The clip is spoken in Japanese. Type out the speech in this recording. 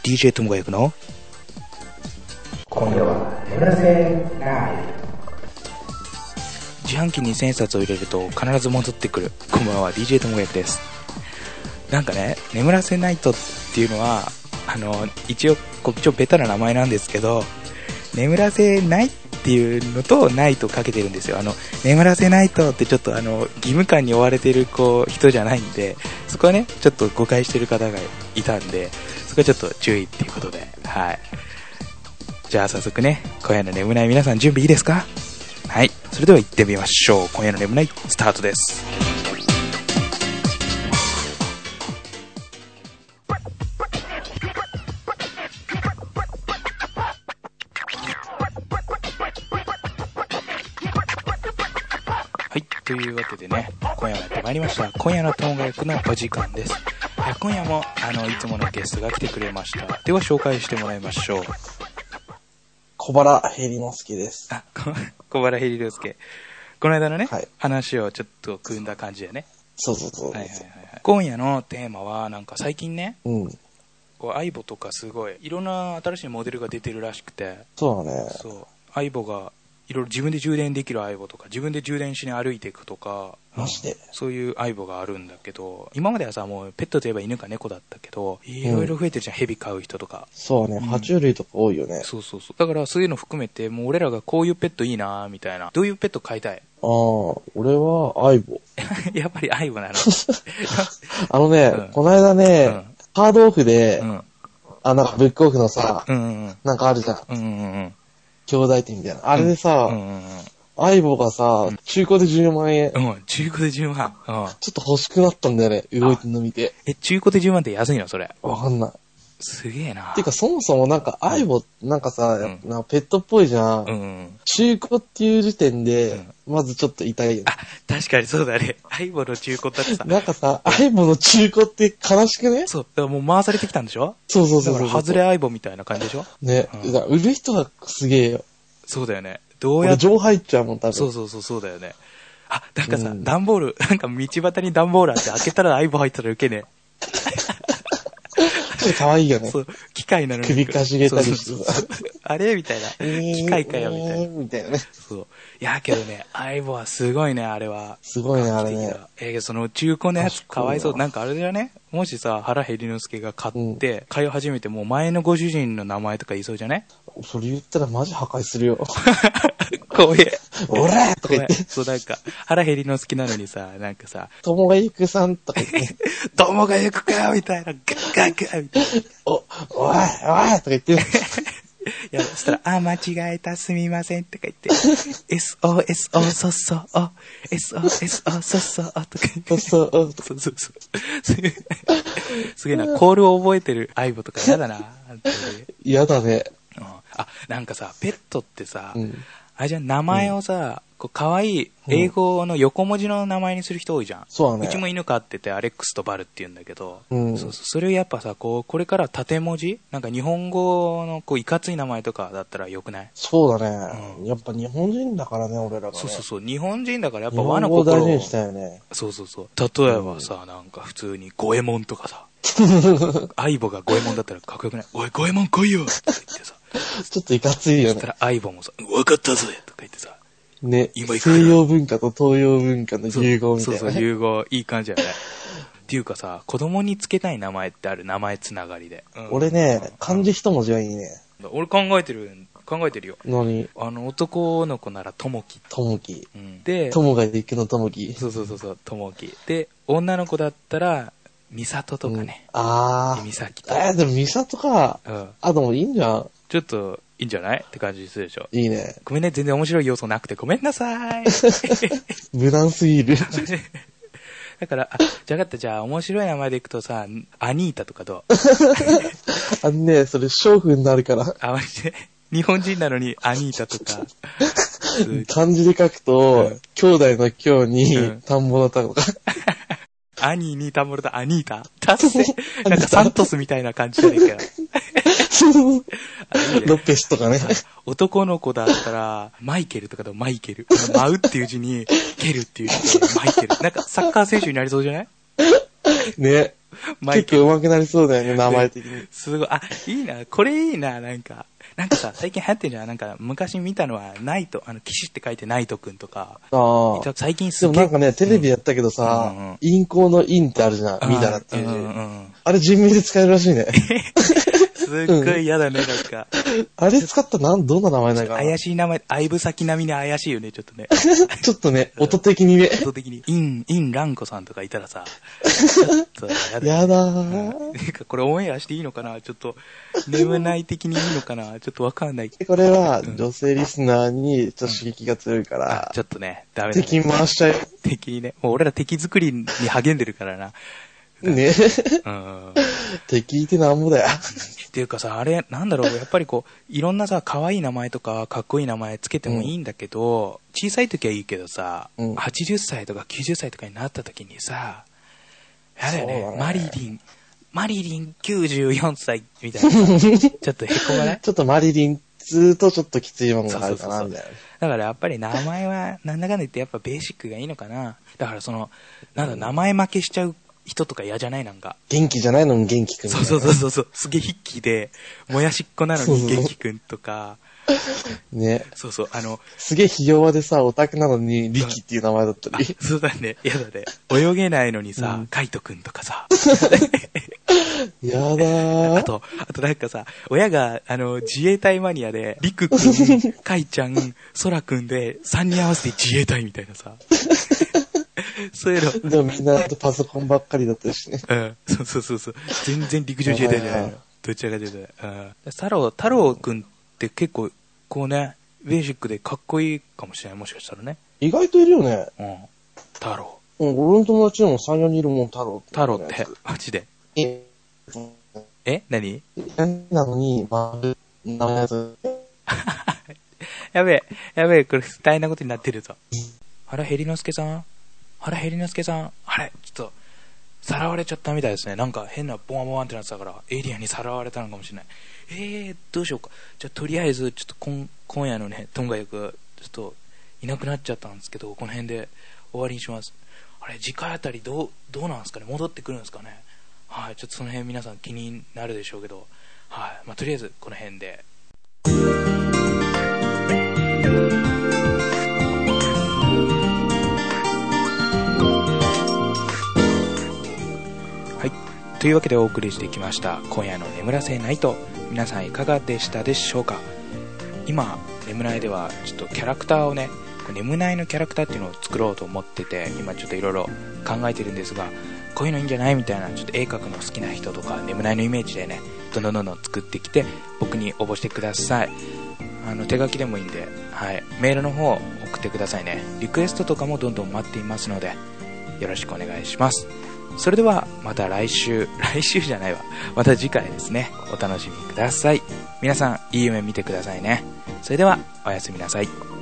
DJ ともが役の今夜は眠らせない。 自販機に1000冊を入れると必ず戻ってくる。こんばんは DJ ともが役です。なんかね、眠らせナイトっていうのは一応ベタな名前なんですけど、眠らせないっていうのとナイトかけてるんですよ。眠らせナイトってちょっと義務感に追われてる人じゃないんで、そこはねちょっと誤解してる方がいたんで、そこはちょっと注意っていうことで、はい。じゃあ早速ね、今夜の眠ない皆さん準備いいですか？はい、それでは行ってみましょう。今夜の眠ないスタートです。はい、というわけでね、今夜もやってまいりました。今夜のトンガ役のお時間です。今夜もいつものゲストが来てくれました。では紹介してもらいましょう。 小原ヘリ之介です。 小原ヘリ之介。この間のね、 はい、 話をちょっと組んだ感じでね。 そうそうそう。 はいはいはいはい。今夜のテーマはなんか最近ね、 アイボとかすごいいろんな新しいモデルが出てるらしくて。 そうだね。 そう。アイボがいろいろ自分で充電できるアイボとか、自分で充電しに歩いていくとか、 マジでそういうアイボがあるんだけど、今まではさ、もうペットといえば犬か猫だったけど、いろいろ増えてるじゃん、ヘビ飼う人とか。 そうね、爬虫類とか多いよね。 そうそうそう。だからそういうの含めて、もう俺らがこういうペットいいなみたいな。どういうペット飼いたい？ 俺はアイボ。 やっぱりアイボなの。 この間ね、カードオフで、なんかブックオフのさ、なんかあるじゃん。兄弟店みたいな。あれでさ、アイボがさ、中古で10万円。 中古で10万。 ちょっと欲しくなったんだよね、動いてるの見て。 中古で10万って安いのそれ？ わかんない。 すげえな。 てかそもそもなんかアイボ、なんかさ、なんかペットっぽいじゃん。中古っていう時点で、まずちょっと痛いよね。 確かにそうだね。アイボの中古だってさ。 なんかさ、アイボの中古って悲しくね？ そう。だからもう回されてきたんでしょ？ そう。 だから外れアイボみたいな感じでしょ？ ね。売る人がすげえよ。 そうだよね。どうやって。 俺情入っちゃうもん、多分。 そうだよね。なんかさ、段ボール、なんか道端に段ボールあって開けたらアイボ入ったらウケねえ。 ちょっと可愛いよね。 そう、機械なのに。 首かしげたりしてさ。 あれみたいな。機械かよみたいな。 みたいなね。 そう。いやけどね、アイボはすごいね、あれは。 すごいね、あれね。 その中古のやつかわいそう。なんかあれだよね。もしさ、原ヘリ之介が買って、買い始めてもう前のご主人の名前とか言いそうじゃね？ それ言ったらマジ破壊するよ。 こういう。 おらとか言って。 そう、なんか、原ヘリ之介なのにさ、なんかさ、 友がゆくさんとか言って。 友がゆくかみたいな、ガッガッガッみたいな。 おいとか言って。 いや、そしたら、間違えた、すみません、とか言って、SOSO、そっそ、SOSO、そっそ、とか言って。そう。すげえな、コールを覚えてるアイボとか嫌だな。 嫌だね。 なんかさ、ペットってさ、あれじゃん、名前をさ、可愛い英語の横文字の名前にする人多いじゃん。 そうだね。 うちも犬飼ってて、アレックスとバルって言うんだけど、それやっぱさ、これから縦文字なんか日本語のいかつい名前とかだったらよくない？ そうだね。やっぱ日本人だからね、俺らが、ね。 そう。日本人だからやっぱ和の心を。 大事にしたよね。 そう。例えばさ、なんか普通にゴエモンとかさ、アイボがゴエモンだったらかっこよくない？おい、ゴエモン来いよとか言ってさ。 ちょっといかついよね。 そしたらアイボもさ、わかったぜとか言ってさ。 ね、西洋文化と東洋文化の融合みたいな、ね。 そう、融合、いい感じだよね。っていうかさ、子供につけたい名前ってある？名前つながりで。 俺ね、漢字一文字はいいね。 俺考えてるよ。 何？ 男の子ならともき。 で、ともが行くのともき。 そう、ともき。で、女の子だったら、みさととかね。みさきとか。 でもみさとか、でもいいんじゃん。 ちょっと、いいんじゃないって感じするでしょ。 いいね。 ごめんね、全然面白い要素なくてごめんなさい。 無難すぎる。 だから、じゃあ面白い名前でいくとさ、アニータとかどう？それ娼婦になるから。 日本人なのにアニータとか。 漢字で書くと、兄弟の今日に、田んぼの田とか。 アニーに田んぼの田、アニータ達成。なんかサントスみたいな感じじゃねえかよ。 ロペスとかね。 男の子だったら、マイケルとかでもマイケル。舞うっていう字に、ケルっていう字でマイケル。なんかサッカー選手になりそうじゃない？ ね。 結構上手くなりそうだよね、名前的に。 すごい。あ、いいな。これいいな。なんかさ、最近流行ってるじゃん。なんか、昔見たのは、ナイト、騎士って書いてナイトくんとか。 ああ。 最近すげえ。 でもなんかね、テレビやったけどさ、陰行の陰ってあるじゃん。みだらっていう字。あれ人名で使えるらしいね。 すっごい嫌だね、なんか。 あれ使ったらどんな名前なのかな。 怪しい名前、相武先並みに怪しいよね、ちょっとね。 ちょっとね、音的にね。 音的に。インランコさんとかいたらさ。 やだー。 なんかこれオンエアしていいのかなちょっと、眠ない的にいいのかなちょっとわかんない。 これは、女性リスナーにちょっと刺激が強いから。 ちょっとね、ダメだ、ね。 敵回しちゃうよ。 敵にね。もう俺ら敵作りに励んでるからな。 ね敵いてなんぼだよ。 っていうかさ、あれ、なんだろう、やっぱりこう、いろんなさ、可愛い名前とか、かっこいい名前つけてもいいんだけど、小さい時はいいけどさ、80歳とか90歳とかになった時にさ、やだよね、マリリン94歳みたいな。ちょっとへこまないちょっとマリリン2とちょっときついものがあるかな、みたいな。 だからやっぱり名前は、なんだかんだ言ってやっぱベーシックがいいのかな。だからなんだ、名前負けしちゃう人とか嫌じゃないなんか。 元気じゃないのに元気くん。 そう。すげえ筆記で、もやしっこなのに元気くんとか。 ね。 そう。 すげえひ弱でさ、オタクなのにリキっていう名前だったり。 そうだね。やだね。泳げないのにさ、カイトくんとかさ。 やだー。 あとなんかさ、親が、自衛隊マニアで、リクくん、カイちゃん、ソラくんで、3人合わせて自衛隊みたいなさ。そういうの。 でもみんなパソコンばっかりだったしね。 そう。全然陸上自衛隊じゃないの。どちらかというと。太郎くんって結構、こうね、ベーシックでかっこいいかもしれない。もしかしたらね。 意外といるよね。 太郎。 俺の友達でも3、4人いるもん、太郎。 太郎って、マジで。何なのに、名前やつ。 やべえ、これ大変なことになってるぞ。あれ、ヘリノスケさん、あれ、ちょっと、さらわれちゃったみたいですね。なんか変なボワボワンってなってたから、エイリアンにさらわれたのかもしれない。どうしようか。じゃあ、とりあえず、ちょっと今夜のね、トンガ役、ちょっと、いなくなっちゃったんですけど、この辺で終わりにします。あれ、次回あたりどうなんですかね、戻ってくるんですかね。はい、ちょっとその辺皆さん気になるでしょうけど、はい、とりあえずこの辺で。はい、というわけでお送りしてきました今夜の眠らせナイト。皆さんいかがでしたでしょうか。今眠らいではちょっとキャラクターをね、眠らいのキャラクターっていうのを作ろうと思ってて、今ちょっといろいろ考えてるんですが、こういうのいいんじゃないみたいな、ちょっと絵描くの好きな人とか、眠らいのイメージでね、どんどん作ってきて僕に応募してください。手書きでもいいんで、はい、メールの方送ってくださいね。リクエストとかもどんどん待っていますのでよろしくお願いします。それではまた来週じゃないわ、また次回ですね、お楽しみください。皆さんいい夢見てくださいね。それではおやすみなさい。